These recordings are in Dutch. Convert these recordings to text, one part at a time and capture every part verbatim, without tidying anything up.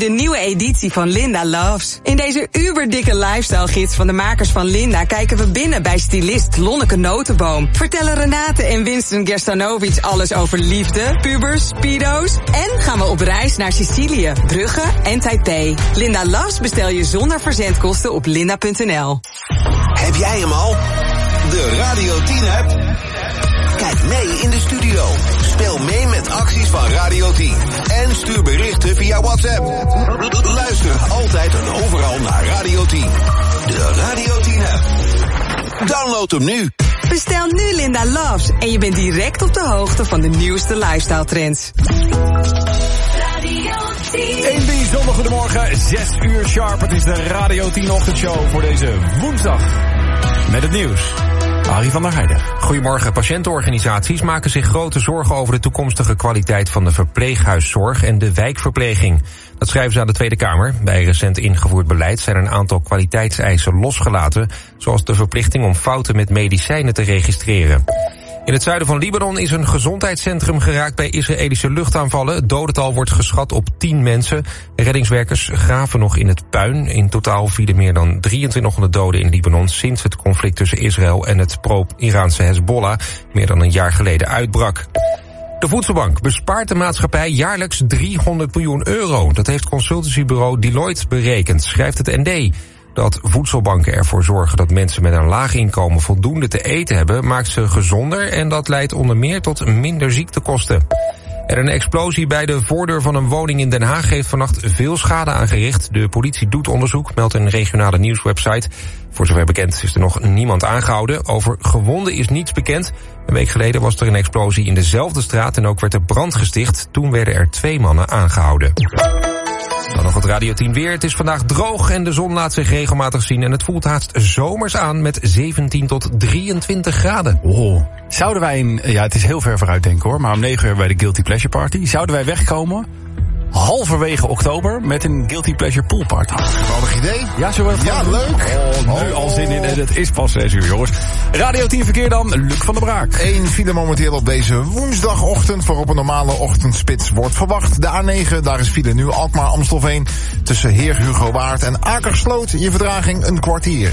de nieuwe editie van Linda Loves. In deze uberdikke lifestyle gids van de makers van Linda kijken we binnen bij stylist Lonneke Notenboom. Vertellen Renate en Winston Gerstanovic alles over liefde, pubers, speedo's en gaan we op reis naar Sicilië, Brugge en Taipei. Linda Loves bestel je zonder verzendkosten op linda punt n l. Heb jij hem al? De Radio tien app? Kijk mee in de studio. Speel mee met acties van Radio tien. En stuur berichten via WhatsApp. Luister altijd en overal naar Radio tien. De Radio tien app. Download hem nu. Bestel nu Linda Loves en je bent direct op de hoogte van de nieuwste lifestyle trends. Een bijzonder goedemorgen, zes uur sharp. Het is de Radio tien ochtendshow voor deze woensdag. Met het nieuws. Arie van der Heijden. Goedemorgen. Patiëntenorganisaties maken zich grote zorgen over de toekomstige kwaliteit van de verpleeghuiszorg en de wijkverpleging. Dat schrijven ze aan de Tweede Kamer. Bij recent ingevoerd beleid zijn een aantal kwaliteitseisen losgelaten, zoals de verplichting om fouten met medicijnen te registreren. In het zuiden van Libanon is een gezondheidscentrum geraakt bij Israëlische luchtaanvallen. Het dodental wordt geschat op tien mensen. Reddingswerkers graven nog in het puin. In totaal vielen meer dan drieëntwintighonderd doden in Libanon sinds het conflict tussen Israël en het pro-Iraanse Hezbollah meer dan een jaar geleden uitbrak. De Voedselbank bespaart de maatschappij jaarlijks driehonderd miljoen euro. Dat heeft consultancybureau Deloitte berekend, schrijft het N D. Dat voedselbanken ervoor zorgen dat mensen met een laag inkomen voldoende te eten hebben, maakt ze gezonder en dat leidt onder meer tot minder ziektekosten. En een explosie bij de voordeur van een woning in Den Haag heeft vannacht veel schade aangericht. De politie doet onderzoek, meldt een regionale nieuwswebsite. Voor zover bekend is er nog niemand aangehouden. Over gewonden is niets bekend. Een week geleden was er een explosie in dezelfde straat en ook werd er brand gesticht. Toen werden er twee mannen aangehouden. Dan nog het Radio tien weer. Het is vandaag droog en de zon laat zich regelmatig zien. En het voelt haast zomers aan met zeventien tot drieëntwintig graden. Oh. Zouden wij, een, ja het is heel ver vooruit denken hoor, maar om negen uur bij de Guilty Pleasure Party. Zouden wij wegkomen halverwege oktober met een Guilty Pleasure Pool Party? Geweldig idee. Ja, zo even. Ja, leuk. Oh, nu al zin in en het is pas zes uur jongens. Radio tien verkeer dan, Luc van der Braak. Eén file momenteel op deze woensdagochtend. Waarop een normale ochtendspits wordt verwacht. De A negen, daar is file nu Alkmaar-Amstelveen. Tussen Heer Hugo Waard en Akersloot. Je vertraging een kwartier.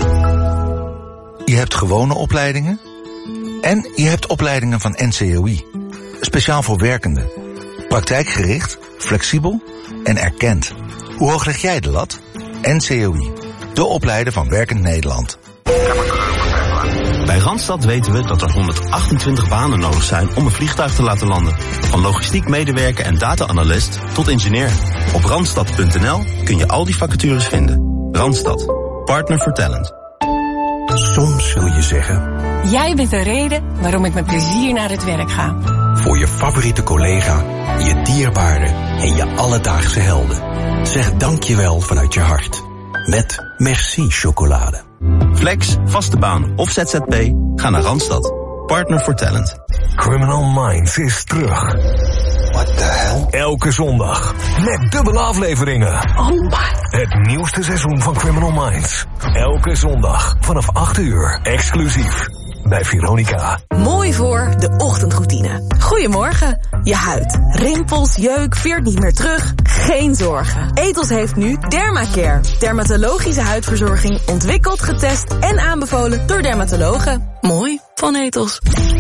Je hebt gewone opleidingen. En je hebt opleidingen van N C O I. Speciaal voor werkenden. Praktijkgericht, flexibel en erkend. Hoe hoog leg jij de lat? N C O I. De opleider van Werkend Nederland. Bij Randstad weten we dat er honderdachtentwintig banen nodig zijn om een vliegtuig te laten landen. Van logistiek medewerker en data-analyst tot ingenieur. Op randstad punt n l kun je al die vacatures vinden. Randstad. Partner for Talent. Soms zul je zeggen: jij bent de reden waarom ik met plezier naar het werk ga. Voor je favoriete collega, je dierbaren en je alledaagse helden. Zeg dankjewel vanuit je hart. Met Merci chocolade. Flex, vaste baan of Z Z P? Ga naar Randstad. Partner for Talent. Criminal Minds is terug. What the hell? Elke zondag. Met dubbele afleveringen. Oh my. Het nieuwste seizoen van Criminal Minds. Elke zondag vanaf acht uur. Exclusief. Bij Veronica. Mooi voor de ochtendroutine. Goedemorgen. Je huid, rimpels, jeuk, veert niet meer terug? Geen zorgen. Ethos heeft nu Dermacare. Dermatologische huidverzorging, ontwikkeld, getest en aanbevolen door dermatologen. Mooi van Ethos.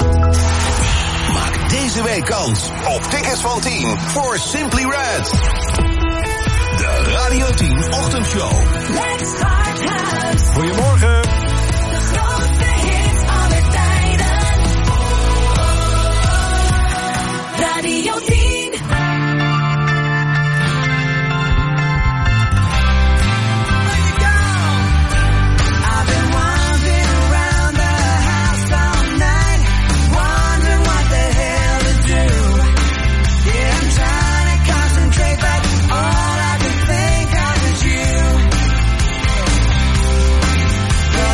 Maak deze week kans op tickets van tien voor Simply Red. De Radio tien ochtendshow. Let's start house. Goedemorgen. Radio tien. All I can think of is you.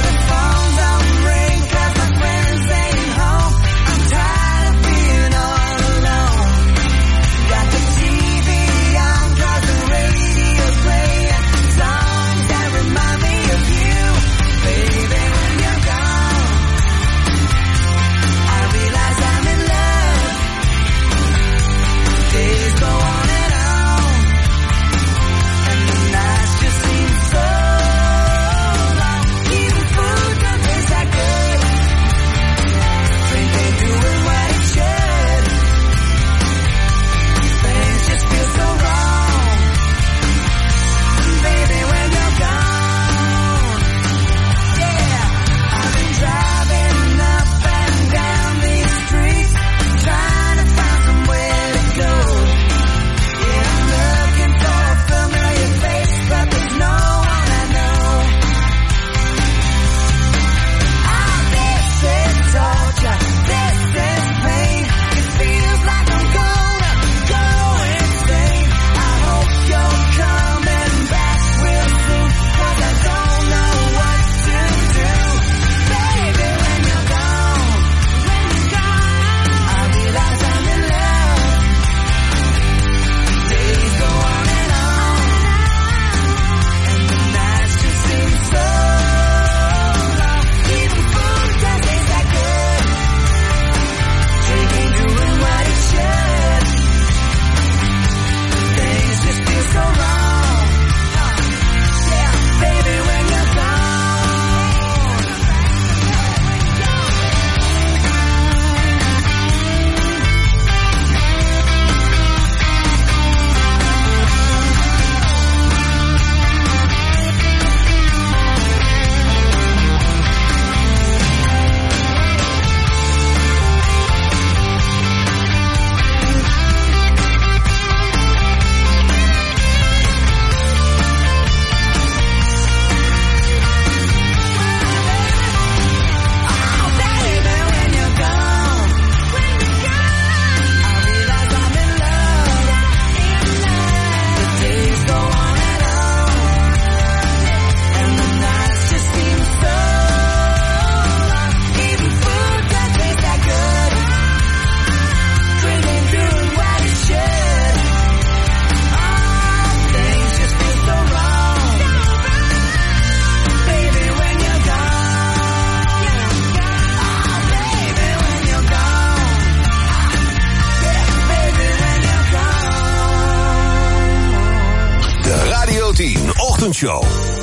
Ochtendshow.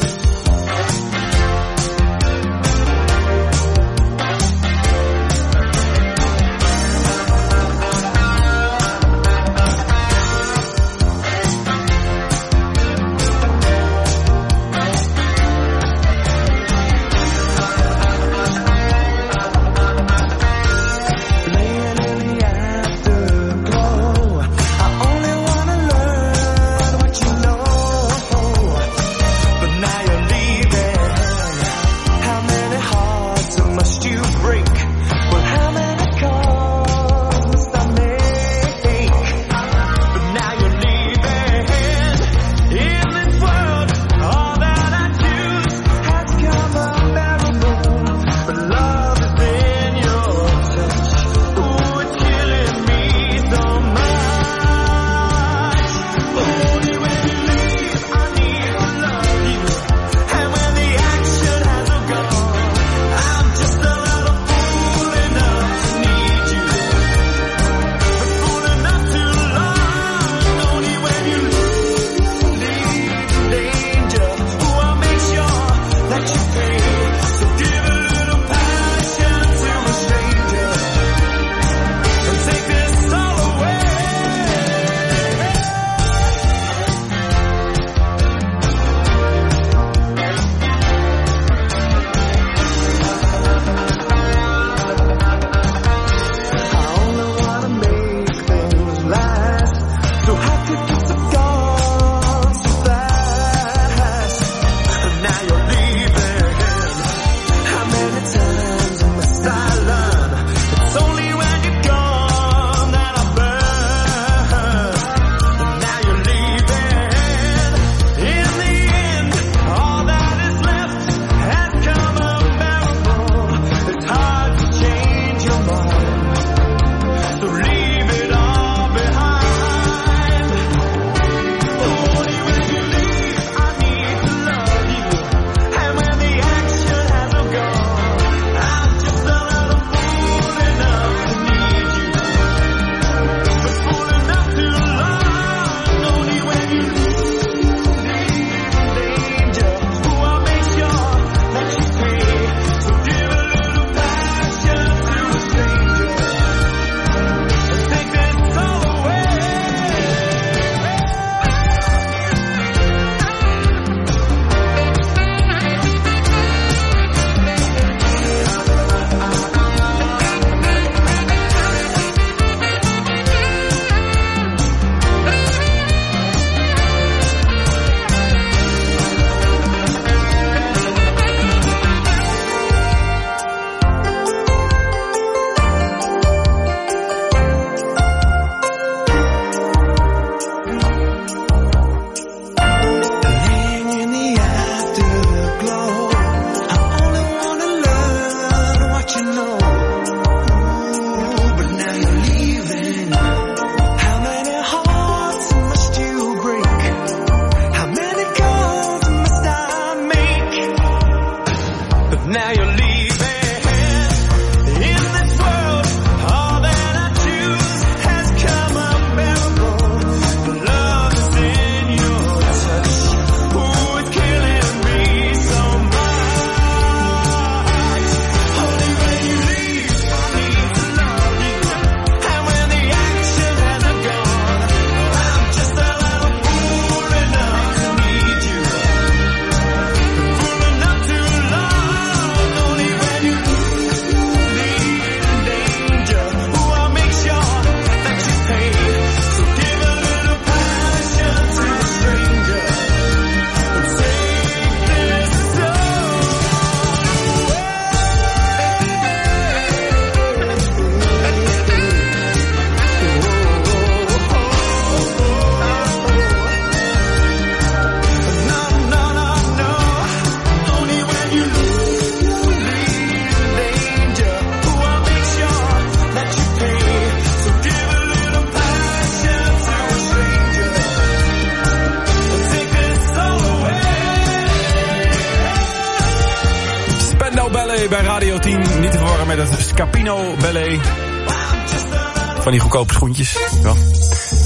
Ballet bij Radio tien. Niet te verwarren met het Scapino Ballet. Van die goedkope schoentjes. Ja.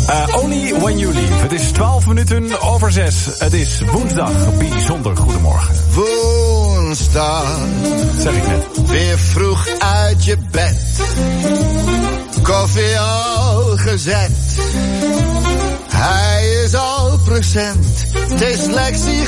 Uh, Only When You Leave. Het is twaalf minuten over zes. Het is woensdag. Bijzonder goedemorgen. Woensdag. Zeg ik net. Weer vroeg uit je bed. Koffie al gezet. Hij is al procent. Het is Lexie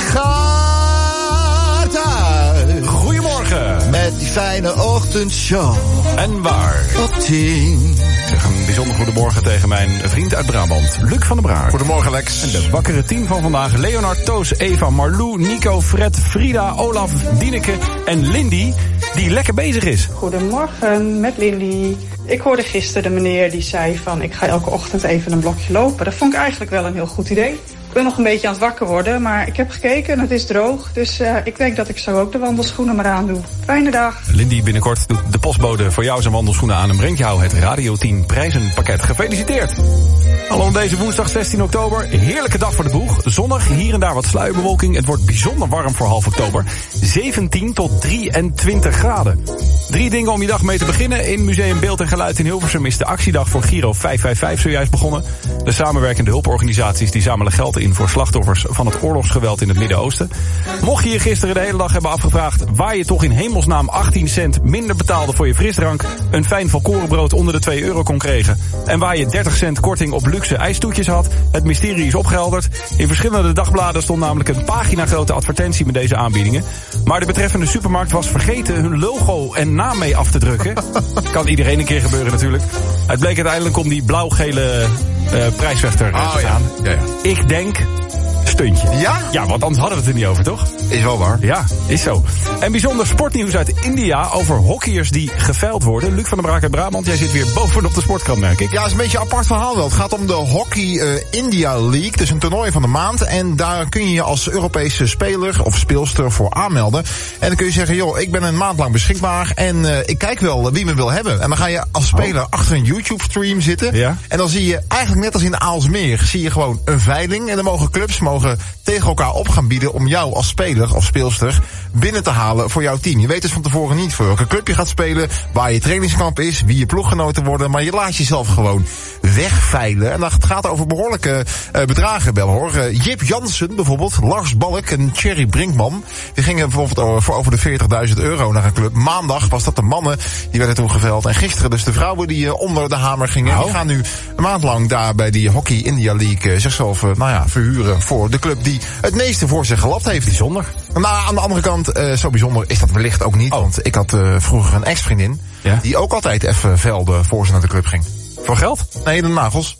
gaat uit. Goedemorgen. Met die fijne ochtendshow. En waar? Op tien. Zeg een bijzonder goedemorgen tegen mijn vriend uit Brabant, Luc van der Braak. Goedemorgen, Lex. En de wakkere team van vandaag: Leonard, Toos, Eva, Marlou, Nico, Fred, Frida, Olaf, Dieneke en Lindy, die lekker bezig is. Goedemorgen, met Lindy. Ik hoorde gisteren de meneer die zei van ik ga elke ochtend even een blokje lopen. Dat vond ik eigenlijk wel een heel goed idee. Ik ben nog een beetje aan het wakker worden, maar ik heb gekeken en het is droog. Dus uh, ik denk dat ik zo ook de wandelschoenen maar aan doe. Fijne dag. Lindy, binnenkort doet de postbode voor jou zijn wandelschoenen aan en brengt jou het Radio tien prijzenpakket. Gefeliciteerd. Hallo, deze woensdag zestien oktober. Heerlijke dag voor de boeg. Zonnig, hier en daar wat sluierbewolking. Het wordt bijzonder warm voor half oktober. zeventien tot drieëntwintig graden. Drie dingen om je dag mee te beginnen. In Museum Beeld en Geluid in Hilversum is de actiedag voor Giro vijf vijf vijf zojuist begonnen. De samenwerkende hulporganisaties die zamelen geld in voor slachtoffers van het oorlogsgeweld in het Midden-Oosten. Mocht je je gisteren de hele dag hebben afgevraagd waar je toch in hemelsnaam achttien cent minder betaalde voor je frisdrank, een fijn volkorenbrood onder de twee euro kon krijgen en waar je dertig cent korting op luxe ijstoetjes had, het mysterie is opgehelderd. In verschillende dagbladen stond namelijk een pagina grote advertentie met deze aanbiedingen. Maar de betreffende supermarkt was vergeten hun logo en naam mee af te drukken. Kan iedereen een keer gebeuren natuurlijk. Het bleek uiteindelijk om die blauw-gele uh, prijsvechter uh, oh, te ja. gaan. Ja, ja. Ik denk stuntje. Ja? Ja, want anders hadden we het er niet over, toch? Is wel waar. Ja, is zo. En bijzonder sportnieuws uit India over hockeyers die geveild worden. Luc van der Braak uit Brabant, jij zit weer bovenop de sportkrant, merk ik. Ja, het is een beetje een apart verhaal wel. Het gaat om de Hockey uh, India League. Het is een toernooi van de maand. En daar kun je je als Europese speler of speelster voor aanmelden. En dan kun je zeggen, joh, ik ben een maand lang beschikbaar. En uh, ik kijk wel wie me wil hebben. En dan ga je als speler oh. achter een YouTube-stream zitten. Ja. En dan zie je eigenlijk net als in Aalsmeer, zie je gewoon een veiling. En dan mogen clubs mogen tegen elkaar op gaan bieden om jou als speler of speelster binnen te halen voor jouw team. Je weet dus van tevoren niet voor welke club je gaat spelen, waar je trainingskamp is, wie je ploeggenoten worden, maar je laat jezelf gewoon wegveilen. En dat gaat over behoorlijke uh, bedragen bellen, hoor. Uh, Jip Jansen bijvoorbeeld, Lars Balk en Thierry Brinkman, die gingen bijvoorbeeld over, voor over de veertigduizend euro naar een club. Maandag was dat de mannen, die werden toen geveild. En gisteren dus de vrouwen die uh, onder de hamer gingen. Nou. Die gaan nu een maand lang daar bij die Hockey India League uh, zichzelf uh, nou ja, verhuren voor de club die het meeste voor zich gelapt heeft. Bijzonder. Nou, aan de andere kant, uh, zo bijzonder is dat wellicht ook niet. Oh. Want ik had uh, vroeger een ex-vriendin, ja? die ook altijd even velde voor ze naar de club ging. Voor geld? Nee, de nagels.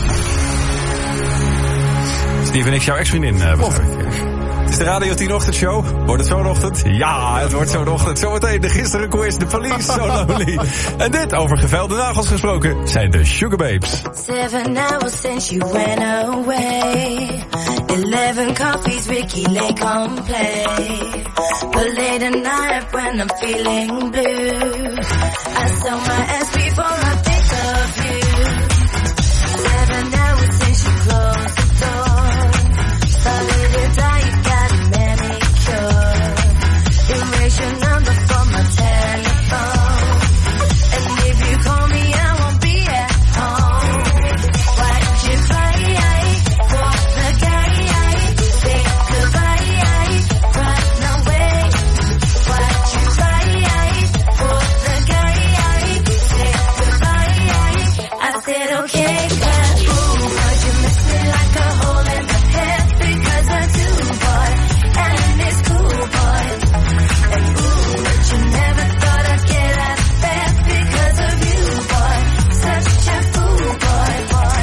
Steven, ik jouw ex-vriendin uh, Het is de Radio tien ochtendshow. Wordt het zo'n ochtend? Ja, het wordt zo'n ochtend. Zometeen de gisteren quiz, de police, so lonely. En dit, over gevelde nagels gesproken, zijn de Sugar Babes. Seven hours since you went away. Eleven coffees, Ricky Lake on play. But late at night when I'm feeling blue, I saw my ass before I think of you. Seven hours since you closed the door. Started to die, you got a manicure. Erase your number from my telephone. And if you call me, I won't be at home. Why don't you fly for the guy? Say goodbye, run away. Why don't you fly for the guy? Say goodbye. I said okay, but ooh, but you miss me like a hole in the head because I do, boy, and it's cool, boy. And ooh, but you never thought I'd get out of bed because of you, boy. Such a fool, boy, boy.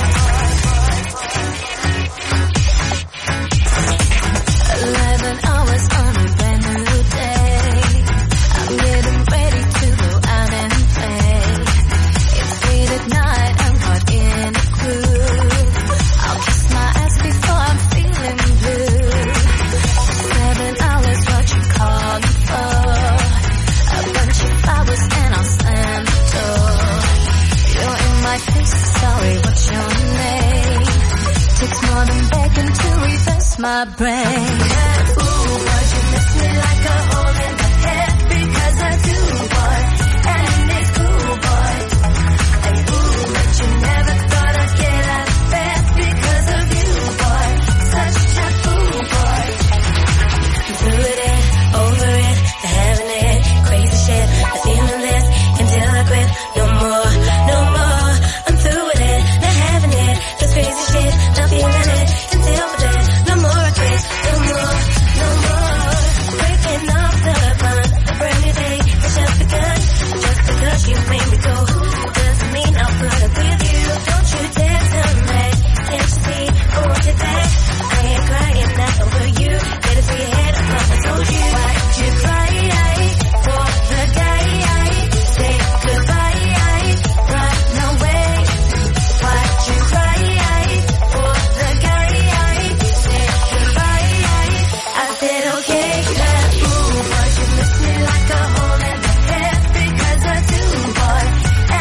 Eleven hours on a brand new day. I'm getting ready to go out and play. It's late at night, I'm caught in a groove. I'll kiss my ass before I'm feeling blue. Seven hours, what you call me for? A bunch of flowers and I'll slam the door. You're in my face, sorry, what's your name? Takes more than begging to reverse my brain. Ooh, but you miss me like a hole in the head because I do, boy, and it's cool, boy. And ooh, but you never thought I'd get out of bed that made me go, doesn't mean I'll put up with you. Don't you dare turn back, can't you see, I want you back. I ain't crying now over you, better put your head up, I told you. Why'd you cry for the guy? Say goodbye, run away. Why'd you cry for the guy? Say goodbye. I said okay, that ooh, boy, you miss me like a hole in the head because I do, boy.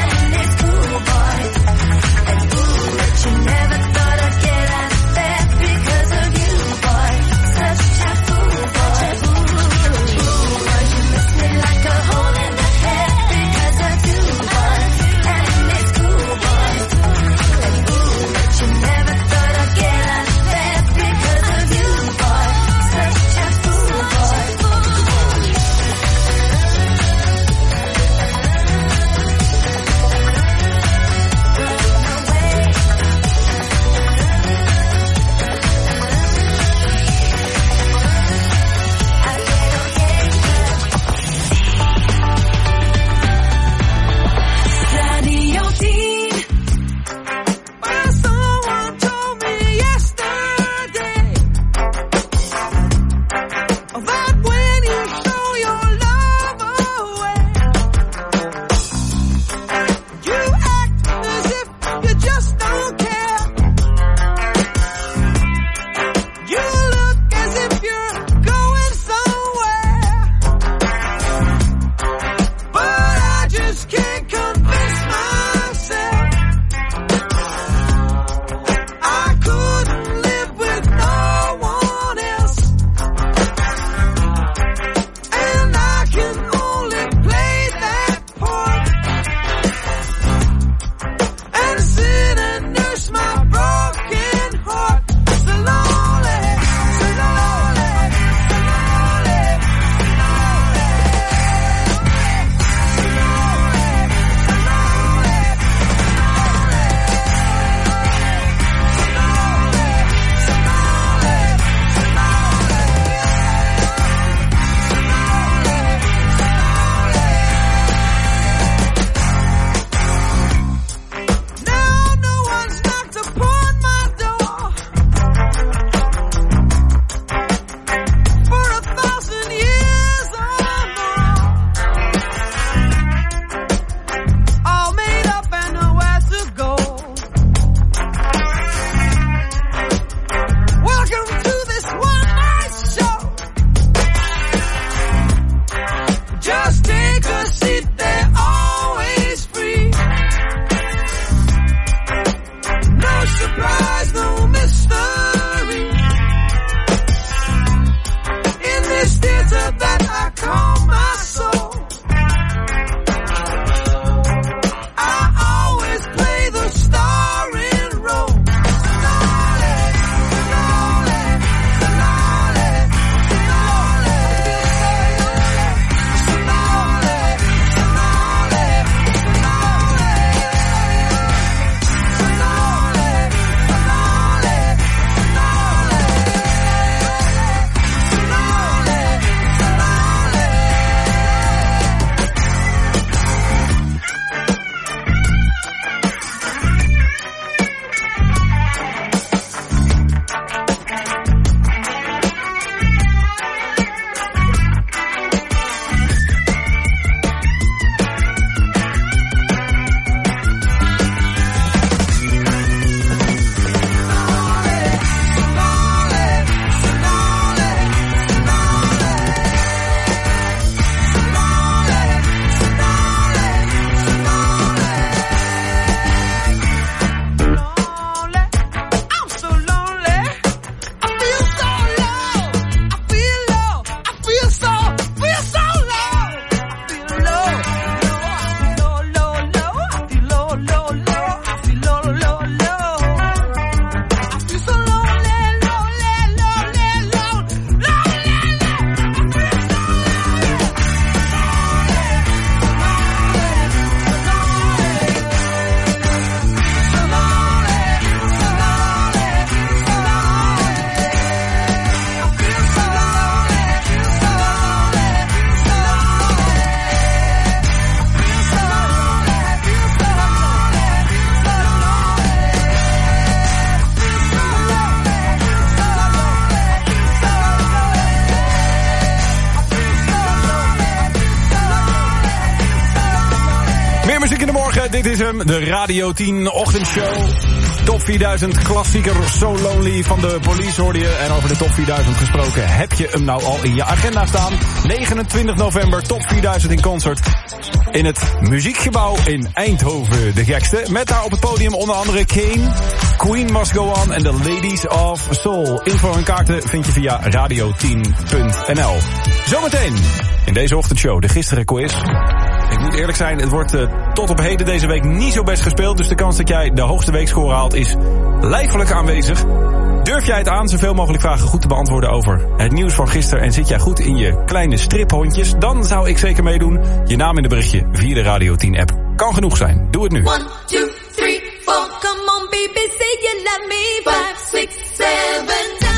muziek in de morgen, dit is hem, de Radio tien ochtendshow. Top vierduizend klassieker So Lonely van de Police hoorde je. En over de Top vierduizend gesproken, heb je hem nou al in je agenda staan? negenentwintig november, Top vierduizend in concert. In het Muziekgebouw in Eindhoven, de gekste. Met daar op het podium onder andere Kane, Queen Must Go On en The Ladies of Soul. Info en kaarten vind je via radio tien punt n l. Zometeen in deze ochtendshow, de gisteren quiz. Ik moet eerlijk zijn, het wordt uh, tot op heden deze week niet zo best gespeeld. Dus de kans dat jij de hoogste weekscore haalt is lijfelijk aanwezig. Durf jij het aan zoveel mogelijk vragen goed te beantwoorden over het nieuws van gisteren? En zit jij goed in je kleine striphondjes? Dan zou ik zeker meedoen. Je naam in de berichtje via de Radio tien app. Kan genoeg zijn. Doe het nu. one, two, three, four. Come on baby, say you love me. five, six, seven times.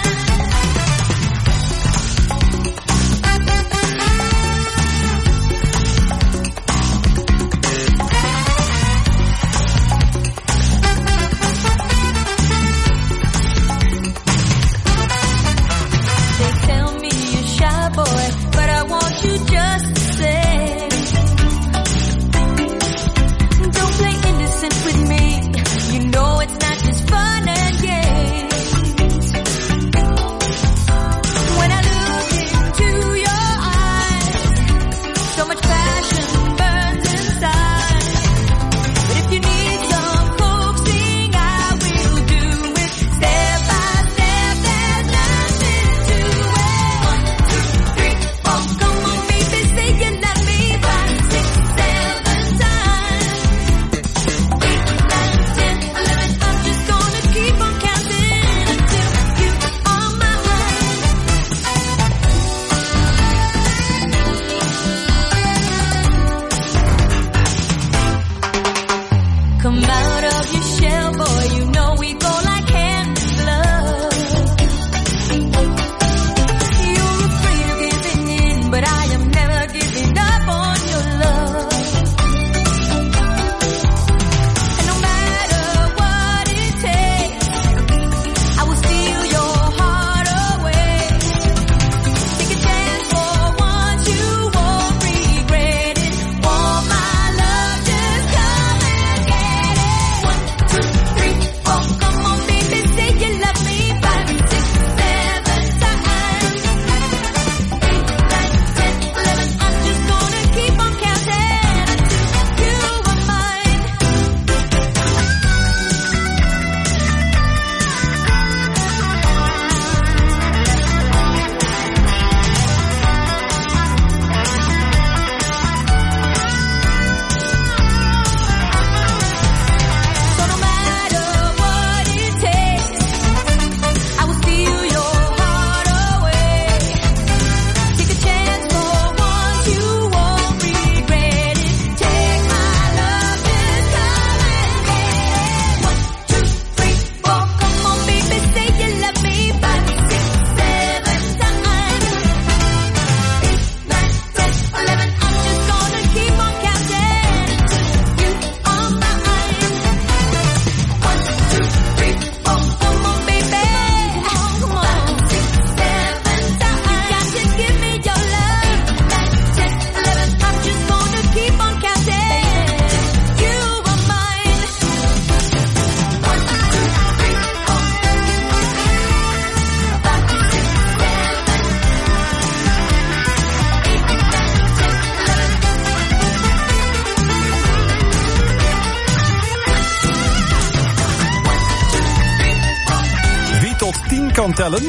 kan tellen,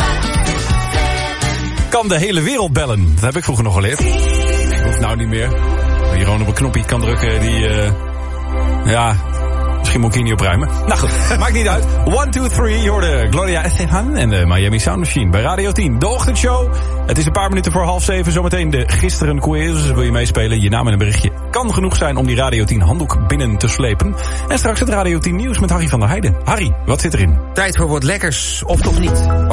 kan de hele wereld bellen. Dat heb ik vroeger nog geleerd. Hoeft nou niet meer. Je gewoon op een knopje kan drukken die... Uh, ja... Misschien moet ik hier niet opruimen. Nou goed, maakt niet uit. one, two, three, je hoorde Gloria Estefan en de Miami Sound Machine bij Radio tien. De ochtendshow. Het is een paar minuten voor half zeven. Zometeen de gisteren quiz. Wil je meespelen? Je naam en een berichtje kan genoeg zijn om die Radio tien handdoek binnen te slepen. En straks het Radio tien nieuws met Harry van der Heijden. Harry, wat zit erin? Tijd voor wat lekkers, of toch niet? Oh.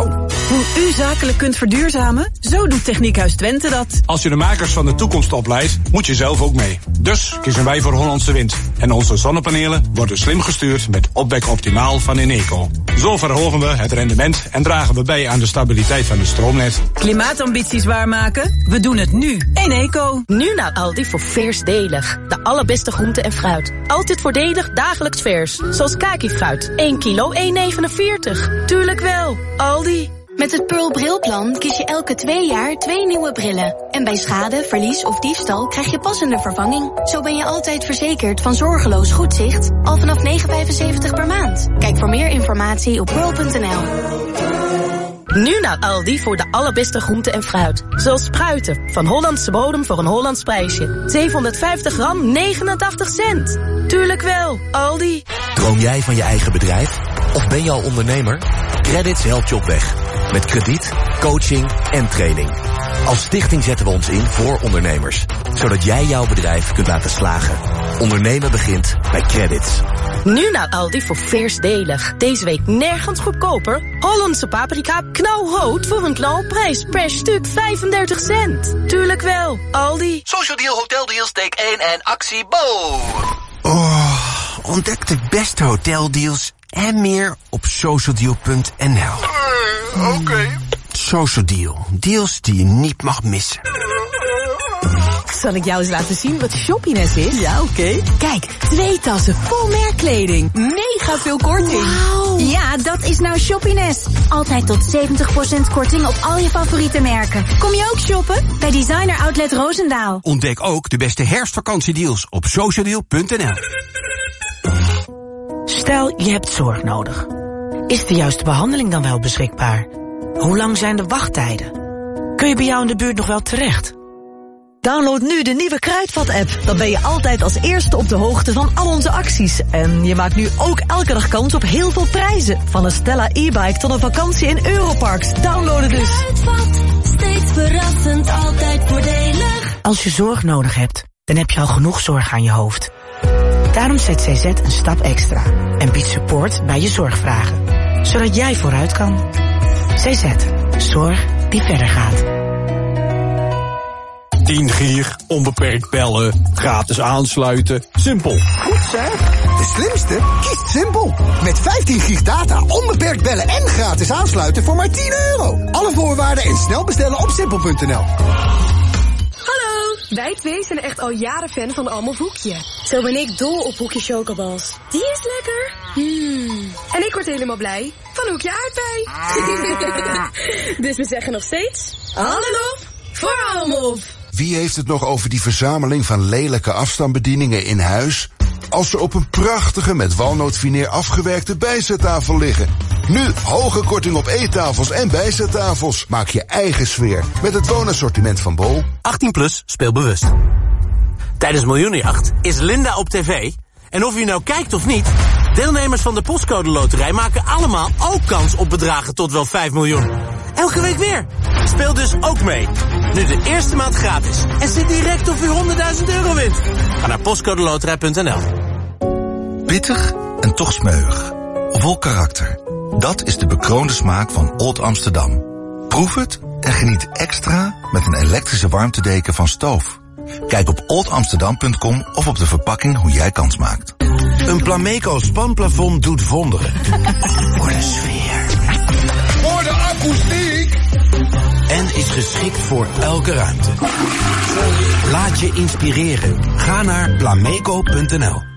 Hoe u zakelijk kunt verduurzamen? Zo doet Techniekhuis Twente dat. Als je de makers van de toekomst opleidt, moet je zelf ook mee. Dus kiezen wij voor Hollandse Wind. En onze zonnepanelen worden slim gestuurd met Opwek Optimaal van Eneco. Zo verhogen we het rendement en dragen we bij aan de stabiliteit van het stroomnet. Klimaatambities waarmaken? We doen het nu. Eneco. Nu naar Aldi voor veersdelig. De allerbeste groenten en fruit. Altijd voordelig, dagelijks vers. Zoals kakifruit. één kilo, één negenenveertig. Tuurlijk wel. Aldi. Met het Pearl Brilplan kies je elke twee jaar twee nieuwe brillen. En bij schade, verlies of diefstal krijg je passende vervanging. Zo ben je altijd verzekerd van zorgeloos goed zicht. Al vanaf negen vijfenzeventig per maand. Kijk voor meer informatie op pearl punt n l. Nu naar Aldi voor de allerbeste groenten en fruit. Zoals spruiten, van Hollandse bodem voor een Hollands prijsje. zevenhonderdvijftig gram, negenentachtig cent. Tuurlijk wel, Aldi. Droom jij van je eigen bedrijf? Of ben je al ondernemer? Credits helpt je op weg. Met krediet, coaching en training. Als stichting zetten we ons in voor ondernemers. Zodat jij jouw bedrijf kunt laten slagen. Ondernemen begint bij Credits. Nu naar Aldi voor veersdelig. Deze week nergens goedkoper. Hollandse paprika knalrood voor een knalprijs per stuk vijfendertig cent. Tuurlijk wel, Aldi. Social Deal Hotel Deals, take één en actie Bo. Oh, ontdek de beste hoteldeals en meer op socialdeal punt n l. Uh, Oké. Okay. Social Deal. Deals die je niet mag missen. Zal ik jou eens laten zien wat Shoppiness is? Ja, oké. Okay. Kijk, twee tassen vol merkkleding. Mega veel korting. Wow. Ja, dat is nou Shoppiness. Altijd tot zeventig procent korting op al je favoriete merken. Kom je ook shoppen? Bij Designer Outlet Roosendaal. Ontdek ook de beste herfstvakantiedeals op socialdeal punt n l. Stel, je hebt zorg nodig. Is de juiste behandeling dan wel beschikbaar? Hoe lang zijn de wachttijden? Kun je bij jou in de buurt nog wel terecht? Download nu de nieuwe Kruidvat-app. Dan ben je altijd als eerste op de hoogte van al onze acties. En je maakt nu ook elke dag kans op heel veel prijzen. Van een Stella e-bike tot een vakantie in Europarks. Downloaden dus. Kruidvat, steeds verrassend, altijd voordelig. Als je zorg nodig hebt, dan heb je al genoeg zorg aan je hoofd. Daarom zet C Z een stap extra. En biedt support bij je zorgvragen. Zodat jij vooruit kan. C Z. Zorg die verder gaat. tien gig, onbeperkt bellen, gratis aansluiten. Simpel. Goed zeg. De slimste kiest Simpel. Met vijftien gig data, onbeperkt bellen en gratis aansluiten voor maar tien euro. Alle voorwaarden en snel bestellen op simpel punt n l. Hallo, wij twee zijn echt al jaren fan van Almof Hoekje. Zo ben ik dol op Hoekje Chocobals. Die is lekker. Hmm. En ik word helemaal blij van Hoekje Aardbei. Dus we zeggen nog steeds Almof voor Almof. Wie heeft het nog over die verzameling van lelijke afstandsbedieningen in huis, als ze op een prachtige met walnootveneer afgewerkte bijzettafel liggen? Nu hoge korting op eettafels en bijzettafels. Maak je eigen sfeer met het woonassortiment van Bol. achttien plus, speel bewust. Tijdens Miljoenenjacht is Linda op tv. En of u nou kijkt of niet, deelnemers van de Postcode Loterij maken allemaal ook kans op bedragen tot wel vijf miljoen. Elke week weer. Speel dus ook mee. Nu de eerste maand gratis. En zit direct of u honderdduizend euro wint. Ga naar postcode loterij punt n l. Pittig en toch smeuig. Vol karakter. Dat is de bekroonde smaak van Old Amsterdam. Proef het en geniet extra met een elektrische warmtedeken van Stoof. Kijk op old amsterdam punt com of op de verpakking hoe jij kans maakt. Een Plameco spanplafond doet wonderen. Voor de sfeer. Voor de akoestiek. En is geschikt voor elke ruimte. Laat je inspireren. Ga naar plameco punt n l.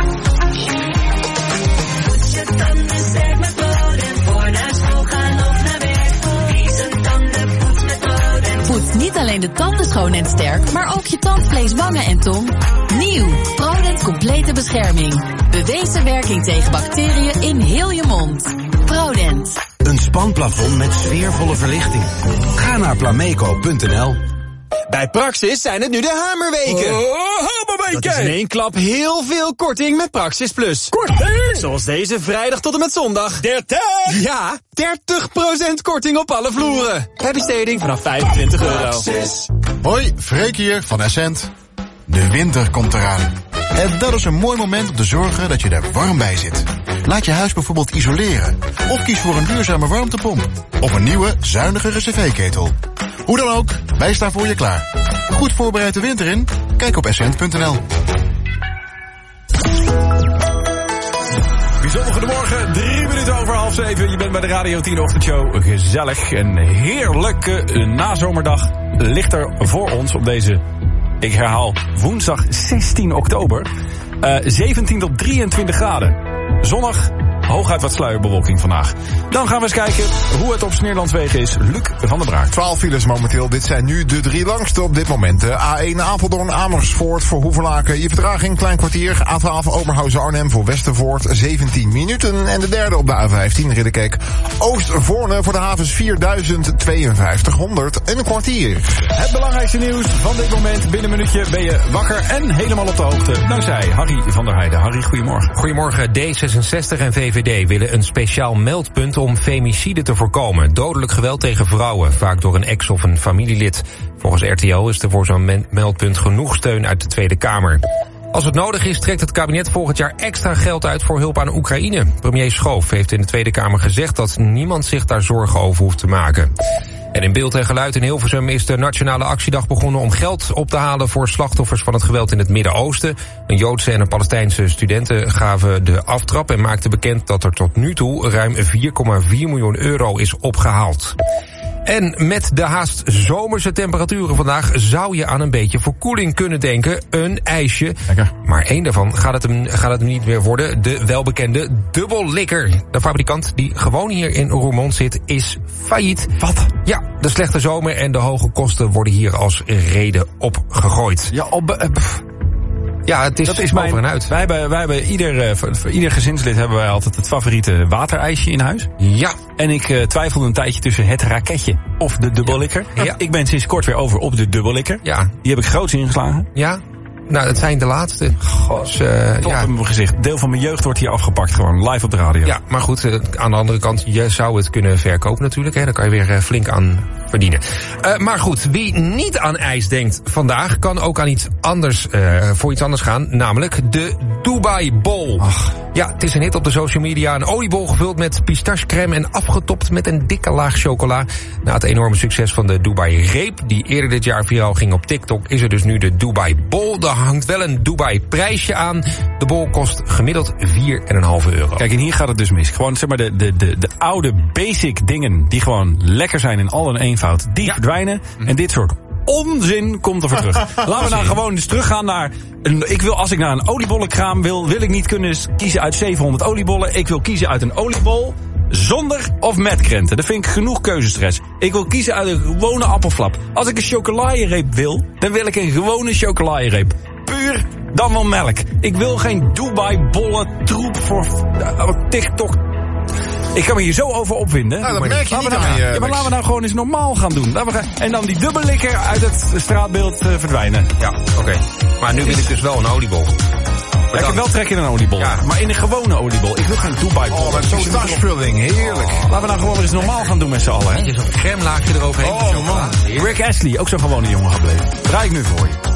Poets niet alleen de tanden schoon en sterk, maar ook je tandvlees, wangen en tong. Nieuw, Prodent complete bescherming. Bewezen werking tegen bacteriën in heel je mond. Prodent. Een spanplafond met sfeervolle verlichting. Ga naar plameco punt n l. Bij Praxis zijn het nu de hamerweken. Oh, hamerweken! Dat is in één klap heel veel korting met Praxis Plus. Korting! Zoals deze vrijdag tot en met zondag. dertig! Ja, dertig procent korting op alle vloeren. Bij besteding vanaf vijfentwintig euro. Praxis. Hoi, Freek hier van Essent. De winter komt eraan. En dat is een mooi moment om te zorgen dat je er warm bij zit. Laat je huis bijvoorbeeld isoleren. Of kies voor een duurzame warmtepomp. Of een nieuwe, zuinigere cv-ketel. Hoe dan ook, wij staan voor je klaar. Goed voorbereid de winter in? Kijk op essent punt n l. Bijzonder goedemorgen, drie minuten over half zeven. Je bent bij de Radio tien Ochtendshow. Gezellig, een heerlijke nazomerdag ligt er voor ons op deze, ik herhaal, woensdag zestien oktober. Uh, zeventien tot drieëntwintig graden. Zonnig, hooguit wat sluierbewolking vandaag. Dan gaan we eens kijken hoe het op Sneerlandswegen is. Luc van der Braak. twaalf files momenteel. Dit zijn nu de drie langste op dit moment. De A één Apeldoorn, Amersfoort voor Hoevelaken. Je vertraging, klein kwartier. A twaalf Oberhausen Arnhem voor Westervoort, zeventien minuten. En de derde op de A vijftien Ridderkerk Oost-Voorne voor de havens vierduizend tweeënvijftighonderd. Een kwartier. Het belangrijkste nieuws van dit moment. Binnen een minuutje ben je wakker en helemaal op de hoogte. Dankzij Harry van der Heijden. Harry, goedemorgen. Goedemorgen. D zesenzestig en V V D willen een speciaal meldpunt om femicide te voorkomen. Dodelijk geweld tegen vrouwen, vaak door een ex of een familielid. Volgens R T L is er voor zo'n meldpunt genoeg steun uit de Tweede Kamer. Als het nodig is, trekt het kabinet volgend jaar extra geld uit voor hulp aan Oekraïne. Premier Schoof heeft in de Tweede Kamer gezegd dat niemand zich daar zorgen over hoeft te maken. En in Beeld en Geluid in Hilversum is de Nationale Actiedag begonnen om geld op te halen voor slachtoffers van het geweld in het Midden-Oosten. Een Joodse en een Palestijnse studenten gaven de aftrap en maakten bekend dat er tot nu toe ruim vier komma vier miljoen euro is opgehaald. En met de haast zomerse temperaturen vandaag zou je aan een beetje verkoeling kunnen denken. Een ijsje. Lekker. Maar één daarvan gaat het, hem, gaat het hem niet meer worden. De welbekende dubbellikker. De fabrikant die gewoon hier in Roermond zit is failliet. Wat? Ja, de slechte zomer en de hoge kosten worden hier als reden opgegooid. Ja, op... Uh, Ja, het is, dat is mijn, over en uit. Wij hebben, wij hebben ieder, uh, voor ieder gezinslid hebben wij altijd het favoriete waterijsje in huis. Ja. En ik uh, twijfelde een tijdje tussen het raketje of de dubbellikker. Ja. Ja. Ik ben sinds kort weer over op de dubbellikker. Ja. Die heb ik groots ingeslagen. Ja. Nou, het zijn de laatste. God, dus, uh, top ja. in mijn gezicht. Deel van mijn jeugd wordt hier afgepakt, gewoon live op de radio. Ja, maar goed, uh, aan de andere kant, je zou het kunnen verkopen natuurlijk. Hè. Daar kan je weer uh, flink aan verdienen. Uh, maar goed, wie niet aan ijs denkt vandaag, kan ook aan iets anders, uh, voor iets anders gaan. Namelijk de Dubai Bol. Ach. Ja, het is een hit op de social media. Een oliebol gevuld met pistachecrème en afgetopt met een dikke laag chocola. Na het enorme succes van de Dubai Reep, die eerder dit jaar viraal ging op TikTok, is er dus nu de Dubai Bol. Daar hangt wel een Dubai prijsje aan. De bol kost gemiddeld vier komma vijf euro. Kijk, en hier gaat het dus mis. Gewoon, zeg maar, de, de, de, de oude basic dingen die gewoon lekker zijn in al hun eenvoud, die ja. verdwijnen. Mm. En dit soort onzin komt er voor terug. Laten we nou gewoon eens teruggaan naar... Een, ik wil, als ik naar een oliebollenkraam wil, wil ik niet kunnen kiezen uit zevenhonderd oliebollen. Ik wil kiezen uit een oliebol zonder of met krenten. Dat vind ik genoeg keuzestress. Ik wil kiezen uit een gewone appelflap. Als ik een chocoladereep wil, dan wil ik een gewone chocoladereep. Puur dan wel melk. Ik wil geen Dubai bollen troep voor uh, TikTok. Ik kan me hier zo over opwinden. Nou, dat merk je niet nou, aan je, ja, maar laten we nou gewoon eens normaal gaan doen. Laten we gaan, en dan die dubbellikker uit het straatbeeld uh, verdwijnen. Ja, oké. Okay. Maar nu wil ik dus wel een oliebol. Ja, ik heb wel trek in een oliebol. Ja. Maar in een gewone oliebol. Ik wil geen Dubai bol. Oh, met zo'n stashvulling. Heerlijk. Oh. Laten we nou gewoon eens normaal gaan doen met z'n allen. Hè? Je zo'n crème laagje eroverheen. Oh, man. Rick Astley, ook zo'n gewone jongen gebleven. Draai ik nu voor je.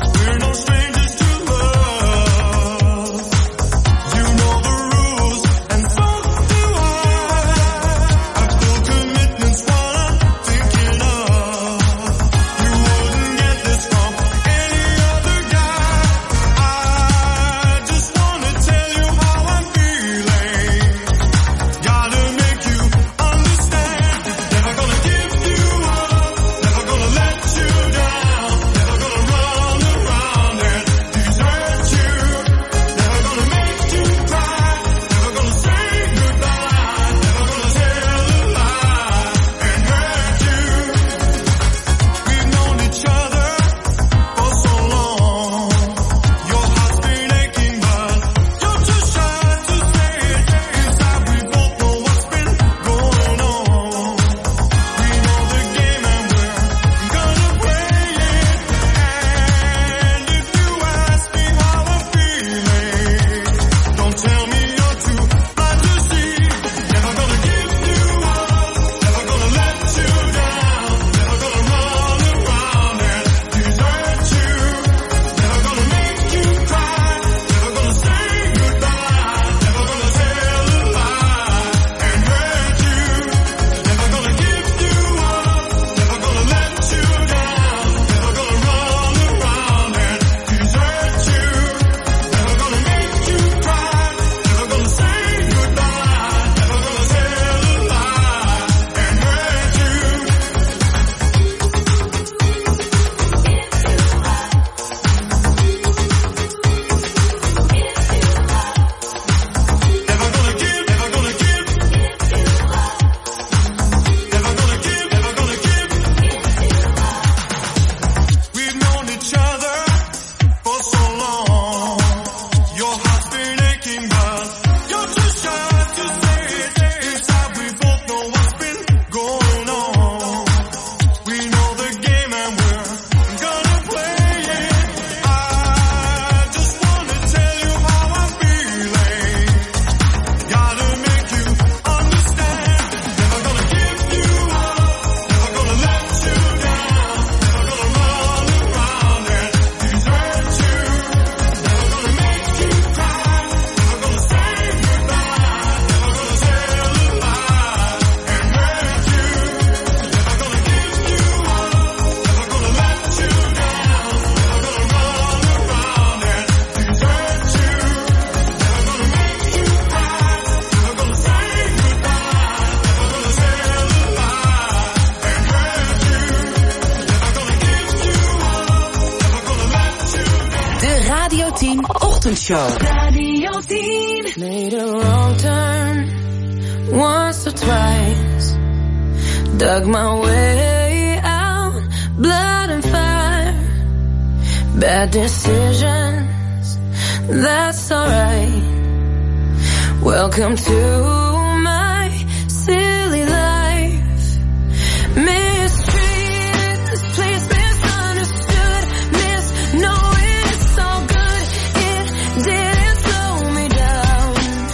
tien Ochtendshow. Radio tien. Made a wrong turn once or twice. Dug my way out, blood and fire. Bad decisions, that's alright. Welcome to my silly life. Mistreated, this place misunderstood. Miss knowing it's all good. It didn't slow me down.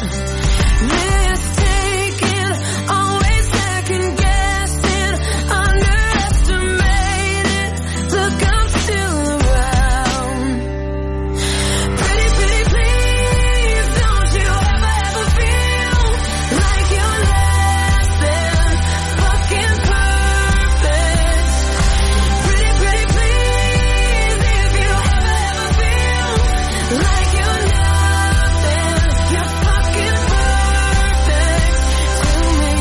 Mistaken, always second guessing, underestimated. Look, I'm still around. Pretty, pretty, please, don't you ever, ever feel like you're less than fucking perfect. Pretty, pretty, please, if you ever, ever feel like you're nothing, you're fucking perfect to me.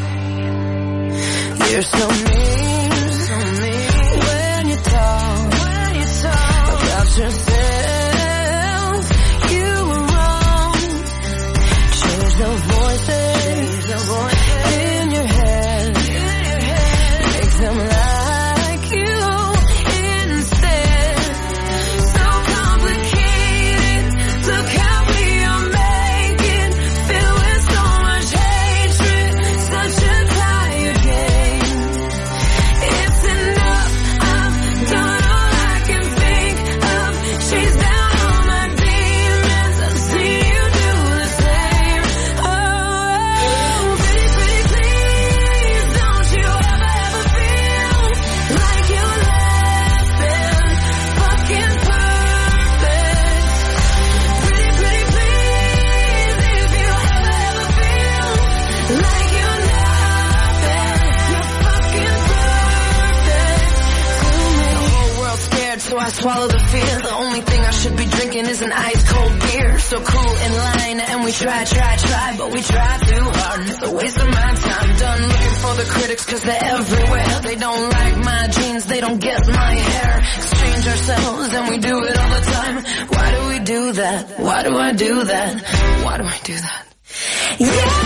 You're so mean, so mean when you talk, when you talk about yourself. You were wrong. Change the voices in your head. Make them like you instead. So complicated. Look how we are making. Filled with so much hatred. Such a tired game. It's enough. I've done all I can think of. She's down on my demons. I've seen you do the same. Oh, pretty, pretty, please, don't you ever, ever feel like you're less than fucking perfect. Pretty, pretty, please, if you ever, ever feel like you're nothing, you're fucking perfect to me. The whole world's scared, so I swallow the fear. The only thing I should be drinking is an ice cold beer. So cool in line, and we try, try, try, but we try too hard, and it's a waste of my time. Done looking for the critics, cause they're everywhere. They don't like my jeans, they don't get my hair. Exchange ourselves, and we do it all the time. Why do we do that? Why do I do that? Why do I do that? Yeah!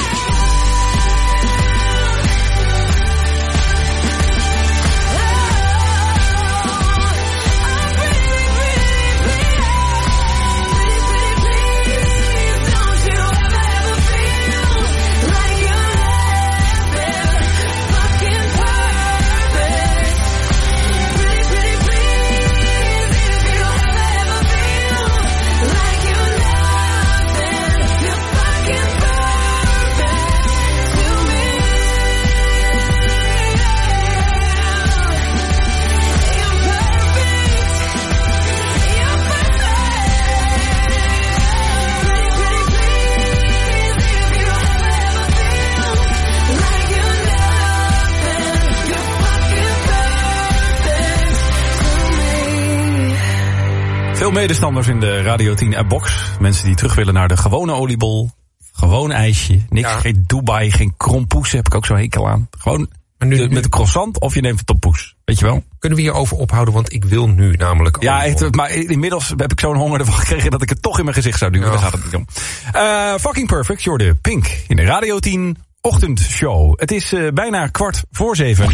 Veel medestanders in de Radio tien appbox. Mensen die terug willen naar de gewone oliebol. Gewoon ijsje. Niks, ja. Geen Dubai, geen krompoes. Heb ik ook zo'n hekel aan. Gewoon maar nu, de, met een croissant of je neemt een tompoes. Weet je wel? Kunnen we hierover ophouden? Want ik wil nu namelijk... Ja, echt, maar inmiddels heb ik zo'n honger ervan gekregen dat ik het toch in mijn gezicht zou duwen. Ja. Daar gaat het niet om. Uh, fucking perfect, Jorde Pink in de Radio tien Ochtendshow. Het is uh, bijna kwart voor zeven.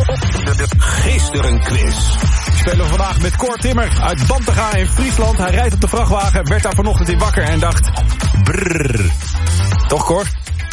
Gisteren-quiz. We spelen vandaag met Cor Timmer uit Bantega in Friesland. Hij rijdt op de vrachtwagen, werd daar vanochtend in wakker en dacht... Brrr. Toch, Cor?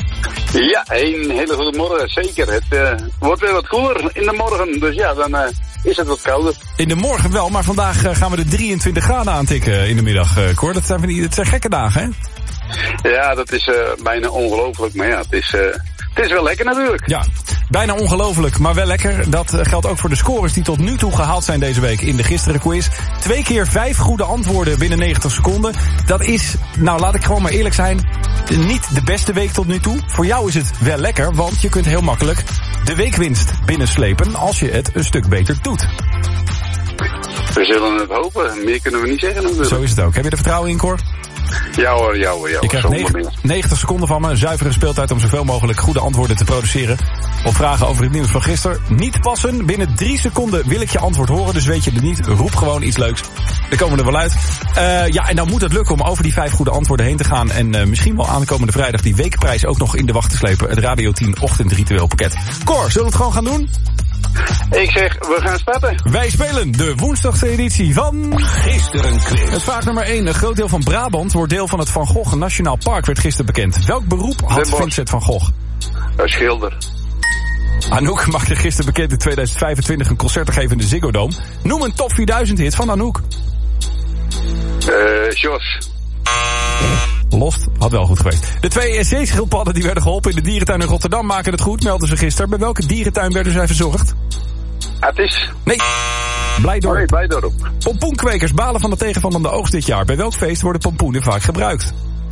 Ja, een hele goede morgen, zeker. Het uh, wordt weer wat koeler in de morgen, dus ja, dan uh, is het wat kouder. In de morgen wel, maar vandaag uh, gaan we de drieëntwintig graden aantikken in de middag, uh, Cor. Dat zijn, van die, dat zijn gekke dagen, hè? Ja, dat is uh, bijna ongelooflijk, maar ja, het is... Uh, Het is wel lekker natuurlijk. Ja, bijna ongelooflijk, maar wel lekker. Dat geldt ook voor de scores die tot nu toe gehaald zijn deze week in de gisteren quiz. Twee keer vijf goede antwoorden binnen negentig seconden. Dat is, nou laat ik gewoon maar eerlijk zijn, niet de beste week tot nu toe. Voor jou is het wel lekker, want je kunt heel makkelijk de weekwinst binnenslepen als je het een stuk beter doet. We zullen het hopen. Meer kunnen we niet zeggen natuurlijk. Zo is het ook. Heb je er vertrouwen in, Cor? Ja hoor, ja hoor, ja hoor. Je krijgt negentig seconden van me, zuivere speeltijd om zoveel mogelijk goede antwoorden te produceren. Op vragen over het nieuws van gisteren. Niet passen, binnen drie seconden wil ik je antwoord horen, dus weet je het niet. Roep gewoon iets leuks. Dan komen we er wel uit. Uh, ja, en dan moet het lukken om over die vijf goede antwoorden heen te gaan. En uh, misschien wel aankomende vrijdag die weekprijs ook nog in de wacht te slepen. Het Radio tien ochtendritueel pakket. Cor, zullen we het gewoon gaan doen? Ik zeg, we gaan starten. Wij spelen de woensdagse editie van Gisteren Quiz. Het vraag nummer één. Een groot deel van Brabant wordt deel van het Van Gogh Nationaal Park, werd gisteren bekend. Welk beroep had Vincent van Gogh? Een schilder. Anouk maakte gisteren bekend in tweeduizend vijfentwintig een concert te geven in de Ziggo Dome. Noem een top vierduizend hit van Anouk. Eh, uh, Jos. Lost, had wel goed geweest. De twee zeeschildpadden die werden geholpen in de dierentuin in Rotterdam maken het goed, melden ze gisteren. Bij welke dierentuin werden zij verzorgd? Het is. Nee. Blijdorp. Oh nee, Blijdorp. Pompoenkwekers balen van de tegenvallende oogst dit jaar. Bij welk feest worden pompoenen vaak gebruikt?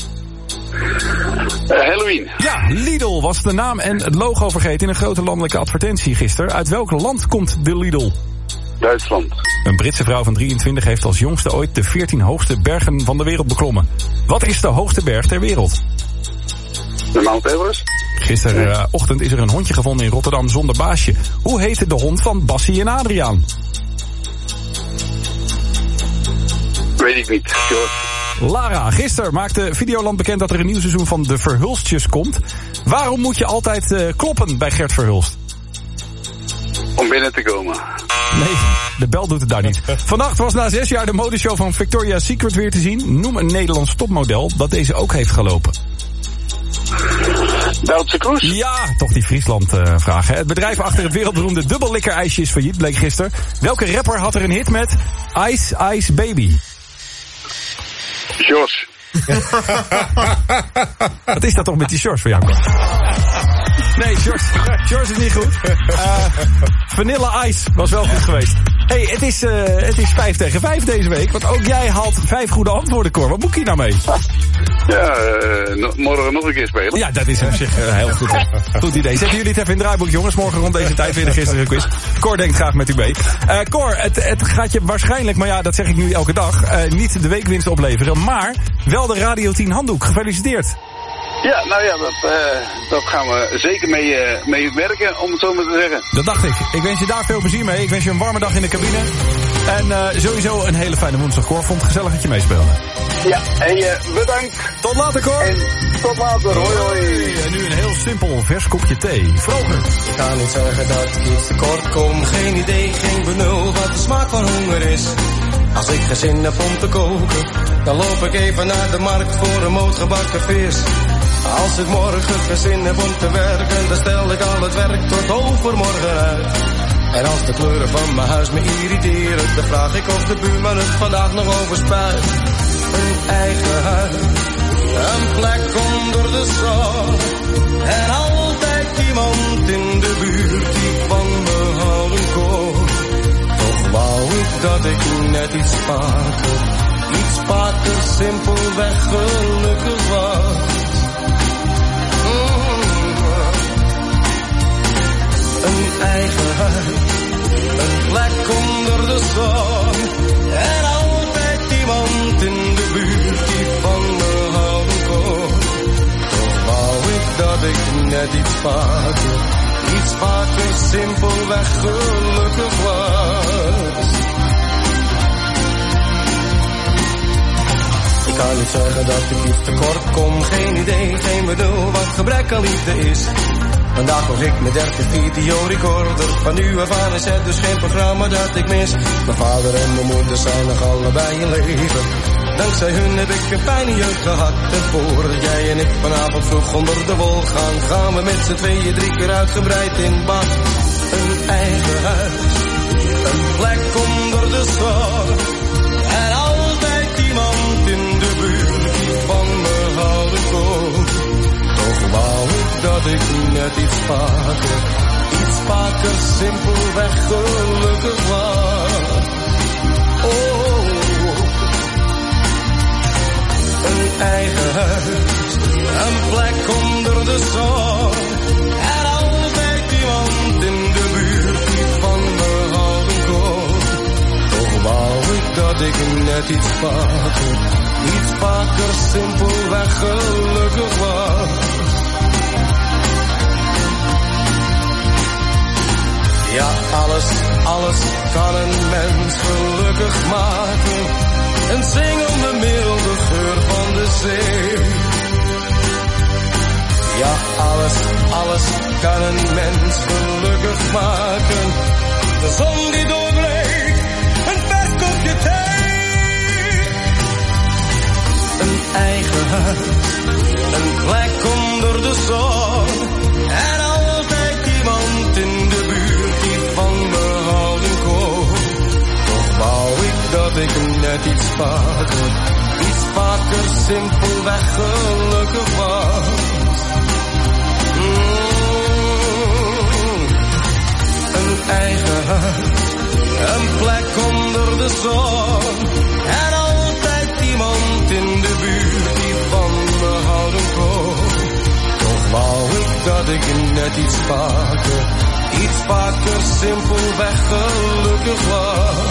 Uh, Halloween. Ja, Lidl was de naam en het logo vergeten in een grote landelijke advertentie gisteren. Uit welk land komt de Lidl? Duitsland. Een Britse vrouw van drieëntwintig heeft als jongste ooit de veertien hoogste bergen van de wereld beklommen. Wat is de hoogste berg ter wereld? De Mount Everest. Gisterochtend is er een hondje gevonden in Rotterdam zonder baasje. Hoe heette de hond van Bassie en Adriaan? Weet ik niet. Lara, gisteren maakte Videoland bekend dat er een nieuw seizoen van De Verhulstjes komt. Waarom moet je altijd uh, kloppen bij Gert Verhulst? Om binnen te komen. Nee, de bel doet het daar niet. Vannacht was na zes jaar de modeshow van Victoria's Secret weer te zien. Noem een Nederlands topmodel dat deze ook heeft gelopen. Duitse Kroes? Ja, toch die Friesland-vraag. Uh, het bedrijf achter het wereldberoemde dubbellikker-ijsje is failliet, bleek gisteren. Welke rapper had er een hit met Ice Ice Baby? Jos. Wat is dat toch met die shorts voor jou? Nee, shorts, shorts is niet goed. Uh, Vanilla Ice was wel goed geweest. Hey, het is, uh, het is vijf tegen vijf deze week. Want ook jij haalt vijf goede antwoorden, Cor. Wat moet ik hier nou mee? Ja, uh, no, morgen nog een keer spelen. Ja, dat is op zich uh, heel goed. Goed idee. Zetten jullie het even in het draaiboek, jongens. Morgen rond deze tijd weer de gisteren quiz. Cor denkt graag met u mee. Uh, Cor, het, het gaat je waarschijnlijk, maar ja, dat zeg ik nu elke dag, uh, niet de weekwinst opleveren. Maar wel de Radio tien handdoek. Gefeliciteerd. Ja, nou ja, dat, uh, dat gaan we zeker mee, uh, mee werken, om het zo maar te zeggen. Dat dacht ik. Ik wens je daar veel plezier mee. Ik wens je een warme dag in de cabine. En uh, sowieso een hele fijne woensdag, Cor. Vond het gezellig dat je meespeelde. Ja, en uh, bedankt. Tot later, Cor. En tot later. Hoi, hoi. En nu een heel simpel vers kopje thee. Vroger. Ik kan niet zeggen dat ik iets tekort kom. Geen idee, geen benul wat de smaak van honger is. Als ik geen zin heb om te koken, dan loop ik even naar de markt voor een moot gebakken vis. Als ik morgen geen zin heb om te werken, dan stel ik al het werk tot overmorgen uit. En als de kleuren van mijn huis me irriteren, dan vraag ik of de buurman het vandaag nog overspuit. Een eigen huis, een plek onder de zon. En altijd iemand in de buurt die van me houden kon. Toch wou ik dat ik net iets vaker, iets vaker simpelweg gelukkig was. Een eigen huis, een plek onder de zon. En altijd iemand in de buurt die van me houden kon. Toch wou ik dat ik net iets vaker, iets vaker simpelweg gelukkig was. Ik kan niet zeggen dat ik iets tekort kom. Geen idee, geen bedoel wat gebrek aan liefde is. Vandaag kocht ik mijn derde videorecorder. Van nu af aan is het dus geen programma dat ik mis. Mijn vader en mijn moeder zijn nog allebei in leven. Dankzij hun heb ik een fijne jeugd gehad. En voordat jij en ik vanavond vroeg onder de wol gaan, gaan we met z'n tweeën drie keer uitgebreid in bad. Een eigen huis, een plek onder de zon. En altijd iemand in de buurt die van me houden kon. Toch wou ik dat ik net iets vaker, iets vaker simpelweg gelukkig was. Oh, een eigen huis, een plek onder de zon. En altijd iemand in de buurt die van me houden kon. Toch wou dat ik net iets vaker, iets vaker simpelweg gelukkig was. Ja, alles, alles kan een mens gelukkig maken. Een zingende milde geur van de zee. Ja, alles, alles kan een mens gelukkig maken. De zon die doorbreekt, een vers kopje thee. Een eigen huis, een plek onder de zon. En altijd iemand in de buurt die van me houden kon. Toch wou ik dat ik net iets vaker, iets vaker simpelweg gelukkig was. Een eigen huis, een plek onder de zon. En altijd iemand in de buurt die van me houden kon. Toch wou ik dat ik net iets vaker, iets vaker simpelweg gelukkig was.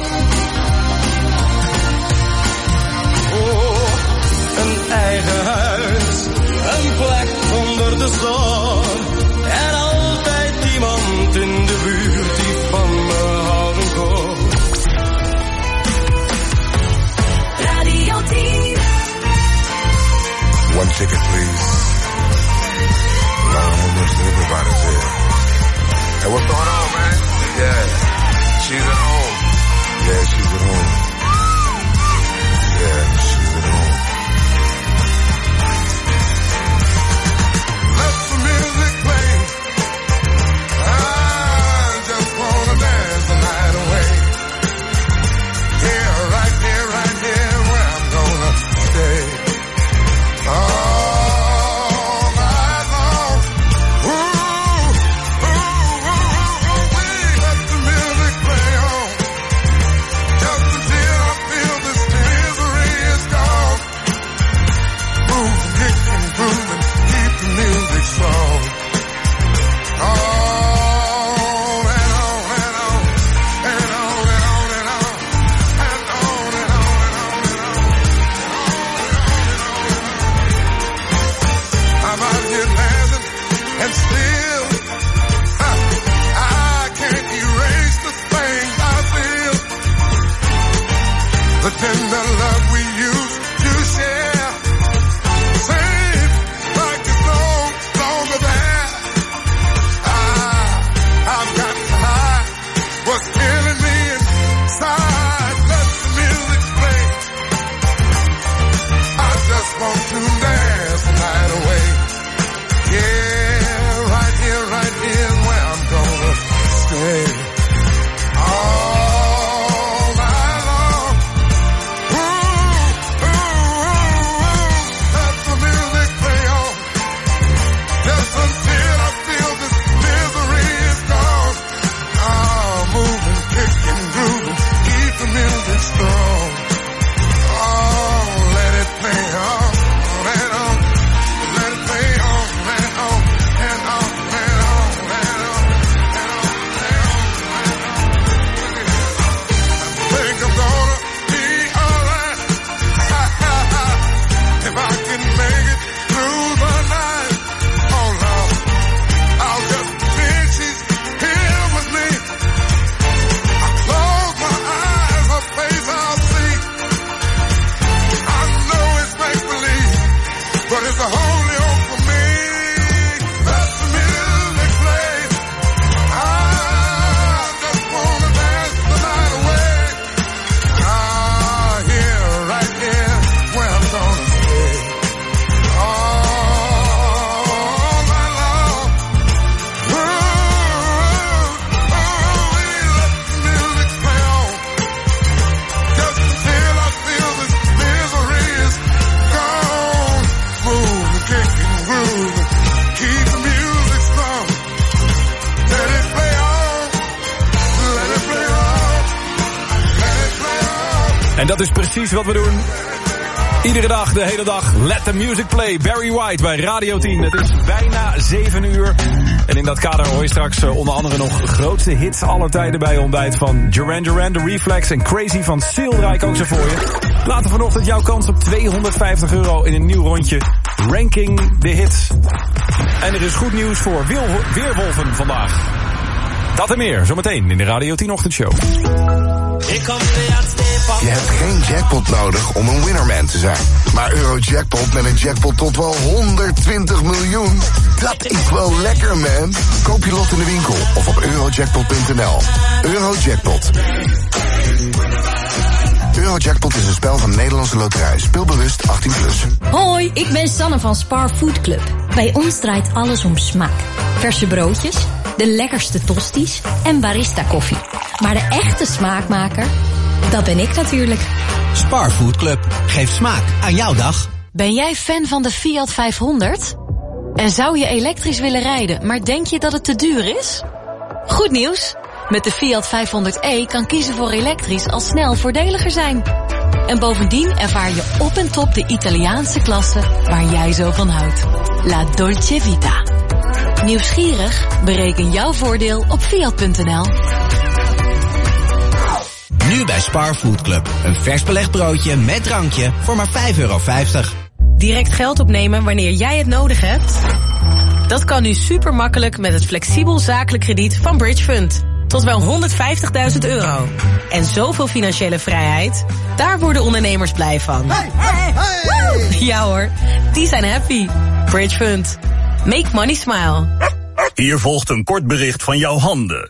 Oh, een eigen huis, een plek onder de zon. En altijd iemand in de buurt die van me houden kon. Radio tien. One ticket, please. Lord have mercy, everybody's here. Hey, what's going on, man? Yeah, she's at home. Yeah, she's at home. Yeah, she's at home. Let the music play. I just wanna dance the night away. Here, right here, right here, where I'm gonna stay. All night long. Ooh, ooh, ooh, ooh, ooh, let the music play on. Just until I feel this misery is gone. Move, kick and groove and keep the music strong. On and on and on and on and on and on and on and on and on and on. I'm out here dancing and still huh, I can't erase the things I feel. The tender love we used to share seems like it's no longer there. I've got to hide what's killing me inside. Let the music play. I just want to dance the night away. Yeah, right here, right here is where I'm gonna stay. All night long. Ooh, ooh, ooh, ooh. Let the music play on. Just until I feel this misery is gone. Oh, moving, kicking, grooving, keep the music strong. Oh, let it play on and on. Let it play on and on and on and on and on and on and on and on. I think I'm gonna be alright if I can make it through the night. Oh Lord, I'll just pretend she's here with me. I close my eyes, her face I'll see. I know it's make believe, but it's the only hope for me. Let the music play. I just wanna dance the night away. Ah, here, right here, where I'm gonna stay. All night long. Ooh, ooh, let the music play on. Just until I feel this misery is gone. Move, kick and groove, keep the music strong. Let it play on, let it play on, let it play on. En dat is precies wat we doen. Iedere dag, de hele dag, let the music play. Barry White bij Radio tien. Het is bijna zeven uur. En in dat kader hoor je straks uh, onder andere nog grootste hits aller tijden bij je ontbijt van Duran Duran, The Reflex en Crazy van Seal draai ik ook zo voor je. Later vanochtend jouw kans op tweehonderdvijftig euro in een nieuw rondje Ranking the Hits. En er is goed nieuws voor Wil- Weerwolven vandaag. Dat en meer, zometeen in de Radio tien Ochtendshow. Je hebt geen jackpot nodig om een winnerman te zijn. Maar Eurojackpot met een jackpot tot wel honderdtwintig miljoen. Dat is wel lekker, man. Koop je lot in de winkel of op eurojackpot punt n l. Eurojackpot. Eurojackpot is een spel van Nederlandse Loterij. Speelbewust achttien plus. Hoi, ik ben Sanne van Spar Food Club. Bij ons draait alles om smaak. Verse broodjes, de lekkerste tosties en barista koffie. Maar de echte smaakmaker, dat ben ik natuurlijk. Spar Food Club. Geef smaak aan jouw dag. Ben jij fan van de Fiat vijfhonderd? En zou je elektrisch willen rijden, maar denk je dat het te duur is? Goed nieuws. Met de Fiat vijfhonderd e kan kiezen voor elektrisch al snel voordeliger zijn. En bovendien ervaar je op en top de Italiaanse klasse waar jij zo van houdt. La Dolce Vita. Nieuwsgierig? Bereken jouw voordeel op fiat punt n l. Nu bij Spar Food Club. Een vers belegd broodje met drankje voor maar vijf euro vijftig. Direct geld opnemen wanneer jij het nodig hebt? Dat kan nu super makkelijk met het flexibel zakelijk krediet van Bridge Fund. Tot wel honderdvijftigduizend euro. En zoveel financiële vrijheid, daar worden ondernemers blij van. Hey, hey, hey. Ja hoor, die zijn happy. Bridge Fund. Make money smile. Hier volgt een kort bericht van jouw handen.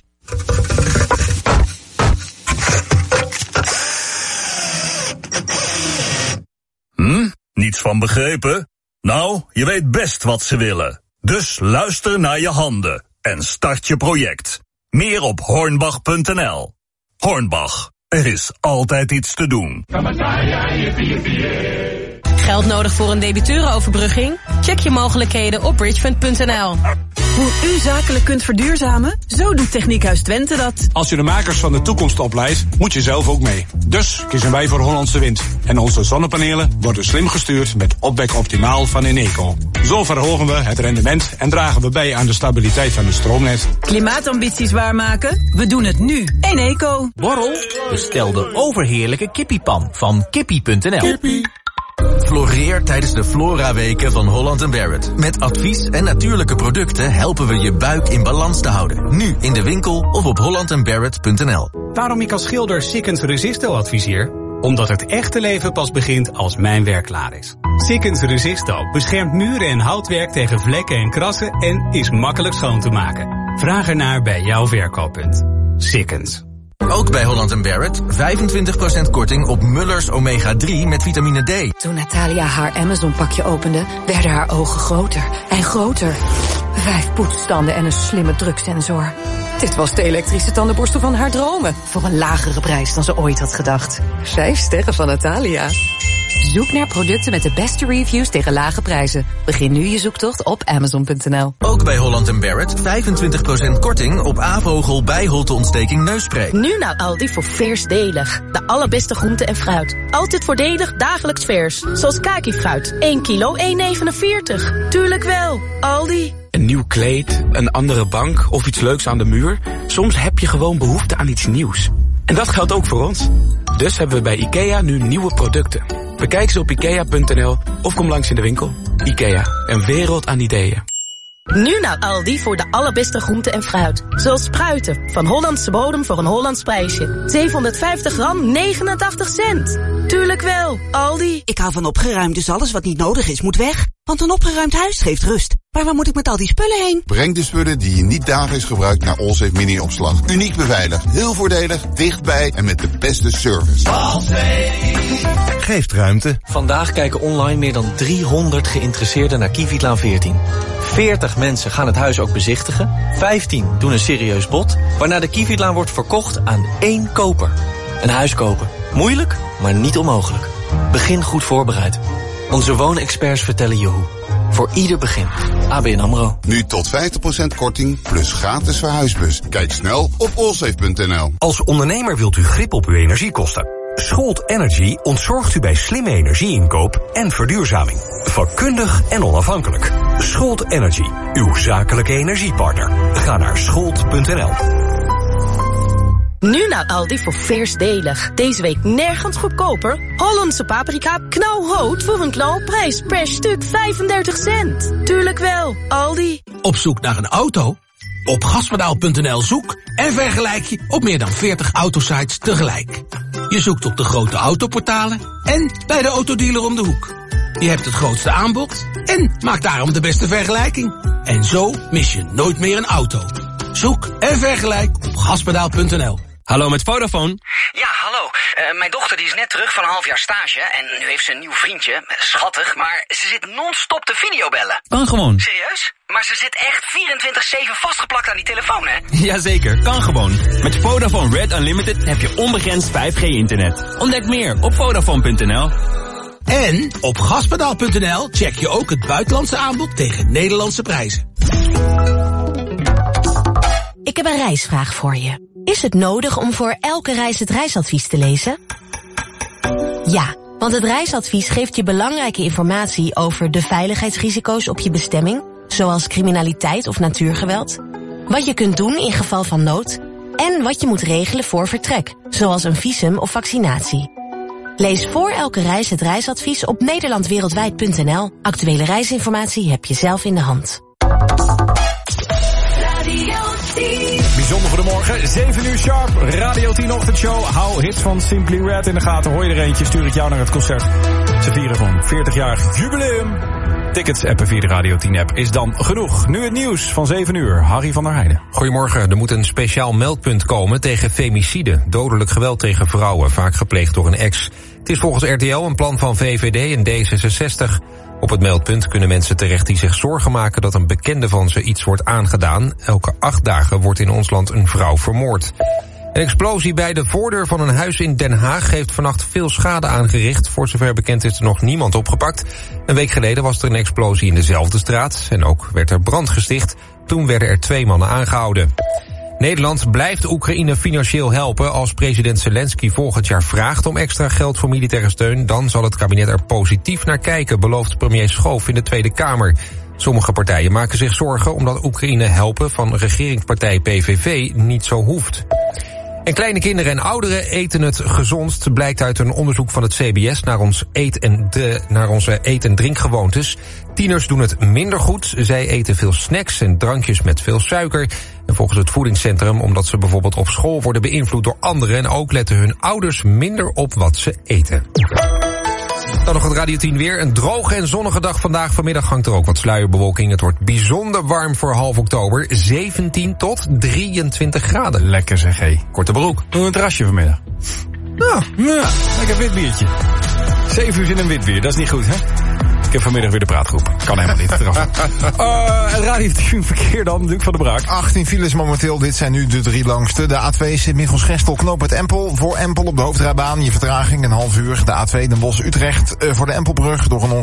Hm? Niets van begrepen? Nou, je weet best wat ze willen. Dus luister naar je handen en start je project. Meer op hornbach punt n l. Hornbach, er is altijd iets te doen. Geld nodig voor een debiteurenoverbrugging? Check je mogelijkheden op bridgefund punt n l. Hoe u zakelijk kunt verduurzamen? Zo doet Techniekhuis Twente dat. Als je de makers van de toekomst opleidt, moet je zelf ook mee. Dus kiezen wij voor Hollandse Wind. En onze zonnepanelen worden slim gestuurd met Opwek Optimaal van Eneco. Zo verhogen we het rendement en dragen we bij aan de stabiliteit van het stroomnet. Klimaatambities waarmaken? We doen het nu. Eneco. Borrel? Bestel de overheerlijke kippiepan van kippie punt n l. Kippie. Floreer tijdens de Flora-weken van Holland en Barrett. Met advies en natuurlijke producten helpen we je buik in balans te houden. Nu in de winkel of op holland en barrett punt n l. Waarom ik als schilder Sikkens Resisto adviseer? Omdat het echte leven pas begint als mijn werk klaar is. Sikkens Resisto beschermt muren en houtwerk tegen vlekken en krassen en is makkelijk schoon te maken. Vraag ernaar bij jouw verkooppunt. Sikkens. Ook bij Holland en Barrett vijfentwintig procent korting op Muller's Omega drie met vitamine D. Toen Natalia haar Amazon-pakje opende, werden haar ogen groter en groter. Vijf poetsstanden en een slimme druksensor. Dit was de elektrische tandenborstel van haar dromen. Voor een lagere prijs dan ze ooit had gedacht. Vijf sterren van Natalia. Zoek naar producten met de beste reviews tegen lage prijzen. Begin nu je zoektocht op amazon punt n l. Ook bij Holland en Barrett vijfentwintig procent korting op A-vogel bijholteontsteking neusspray. Nu naar Aldi voor veersdelig. De allerbeste groenten en fruit. Altijd voordelig, dagelijks vers. Zoals kakifruit. één kilo, één negenenveertig. Tuurlijk wel, Aldi. Een nieuw kleed, een andere bank of iets leuks aan de muur. Soms heb je gewoon behoefte aan iets nieuws. En dat geldt ook voor ons. Dus hebben we bij IKEA nu nieuwe producten. Bekijk ze op ikea punt n l of kom langs in de winkel. IKEA, een wereld aan ideeën. Nu naar Aldi voor de allerbeste groenten en fruit. Zoals spruiten, van Hollandse bodem voor een Hollands prijsje. zevenhonderdvijftig gram, negenentachtig cent. Tuurlijk wel, Aldi. Ik hou van opgeruimd, dus alles wat niet nodig is moet weg. Want een opgeruimd huis geeft rust. Maar waar moet ik met al die spullen heen? Breng de spullen die je niet dagelijks gebruikt naar Allsafe Mini-opslag. Uniek beveiligd, heel voordelig, dichtbij en met de beste service. Geeft ruimte. Vandaag kijken online meer dan driehonderd geïnteresseerden naar Kivitlaan veertien. veertig mensen gaan het huis ook bezichtigen. vijftien doen een serieus bod. Waarna de Kivitlaan wordt verkocht aan één koper. Een huis kopen. Moeilijk, maar niet onmogelijk. Begin goed voorbereid. Onze woonexperts vertellen je hoe. Voor ieder begin. A B N AMRO. Nu tot vijftig procent korting plus gratis verhuisbus. Kijk snel op allsafe punt n l. Als ondernemer wilt u grip op uw energiekosten. Scholt Energy ontzorgt u bij slimme energieinkoop en verduurzaming. Vakkundig en onafhankelijk. Scholt Energy, uw zakelijke energiepartner. Ga naar scholt punt n l. Nu naar Aldi voor veersdelig. Deze week nergens goedkoper. Hollandse paprika knalrood voor een knalprijs. Per stuk vijfendertig cent. Tuurlijk wel, Aldi. Op zoek naar een auto? Op gaspedaal punt n l zoek en vergelijk je op meer dan veertig autosites tegelijk. Je zoekt op de grote autoportalen en bij de autodealer om de hoek. Je hebt het grootste aanbod en maak daarom de beste vergelijking. En zo mis je nooit meer een auto. Zoek en vergelijk op gaspedaal punt n l. Hallo, met Vodafone. Ja, hallo. Uh, mijn dochter die is net terug van een half jaar stage en nu heeft ze een nieuw vriendje. Schattig, maar ze zit non-stop te videobellen. Kan gewoon. Serieus? Maar ze zit echt vierentwintig zeven vastgeplakt aan die telefoon, hè? Jazeker, kan gewoon. Met Vodafone Red Unlimited heb je onbegrensd vijf G internet. Ontdek meer op vodafone punt n l. En op gaspedaal punt n l check je ook het buitenlandse aanbod tegen Nederlandse prijzen. Ik heb een reisvraag voor je. Is het nodig om voor elke reis het reisadvies te lezen? Ja, want het reisadvies geeft je belangrijke informatie over de veiligheidsrisico's op je bestemming, zoals criminaliteit of natuurgeweld, wat je kunt doen in geval van nood en wat je moet regelen voor vertrek, zoals een visum of vaccinatie. Lees voor elke reis het reisadvies op nederlandwereldwijd punt n l. Actuele reisinformatie heb je zelf in de hand. Bijzonder voor de morgen, zeven uur sharp, Radio tien Ochtendshow. Hou hits van Simply Red in de gaten. Hoor je er eentje, stuur ik jou naar het concert. Ze vieren van veertig-jarig jubileum. Tickets appen via de Radio tien app is dan genoeg. Nu het nieuws van zeven uur, Harry van der Heijden. Goedemorgen, er moet een speciaal meldpunt komen tegen femicide. Dodelijk geweld tegen vrouwen, vaak gepleegd door een ex. Het is volgens R T L een plan van V V D en D zesenzestig. Op het meldpunt kunnen mensen terecht die zich zorgen maken dat een bekende van ze iets wordt aangedaan. Elke acht dagen wordt in ons land een vrouw vermoord. Een explosie bij de voordeur van een huis in Den Haag heeft vannacht veel schade aangericht. Voor zover bekend is er nog niemand opgepakt. Een week geleden was er een explosie in dezelfde straat en ook werd er brand gesticht. Toen werden er twee mannen aangehouden. Nederland blijft Oekraïne financieel helpen. Als president Zelensky volgend jaar vraagt om extra geld voor militaire steun, dan zal het kabinet er positief naar kijken, belooft premier Schoof in de Tweede Kamer. Sommige partijen maken zich zorgen omdat Oekraïne helpen van regeringspartij P V V niet zo hoeft. En kleine kinderen en ouderen eten het gezondst, blijkt uit een onderzoek van het C B S naar, ons eet en de, naar onze eet- en drinkgewoontes. Tieners doen het minder goed. Zij eten veel snacks en drankjes met veel suiker. En volgens het voedingscentrum omdat ze bijvoorbeeld op school worden beïnvloed door anderen. En ook letten hun ouders minder op wat ze eten. Dan nog het Radio tien weer. Een droge en zonnige dag vandaag. Vanmiddag hangt er ook wat sluierbewolking. Het wordt bijzonder warm voor half oktober. zeventien tot drieëntwintig graden. Lekker zeg, hé. Korte broek. Doe een terrasje vanmiddag. Ja, ja, lekker wit biertje. Zeven uur in een wit bier, dat is niet goed, hè? Ik heb vanmiddag weer de praatgroep. Kan helemaal niet. uh, het Radio tien verkeer dan, Luc van der Braak. achttien files momenteel, dit zijn nu de drie langste. De A twee Sint-Michels-Gestel, knooppunt Empel. Voor Empel op de hoofdrijbaan, je vertraging een half uur. De A twee Den Bosch-Utrecht uh, voor de Empelbrug door een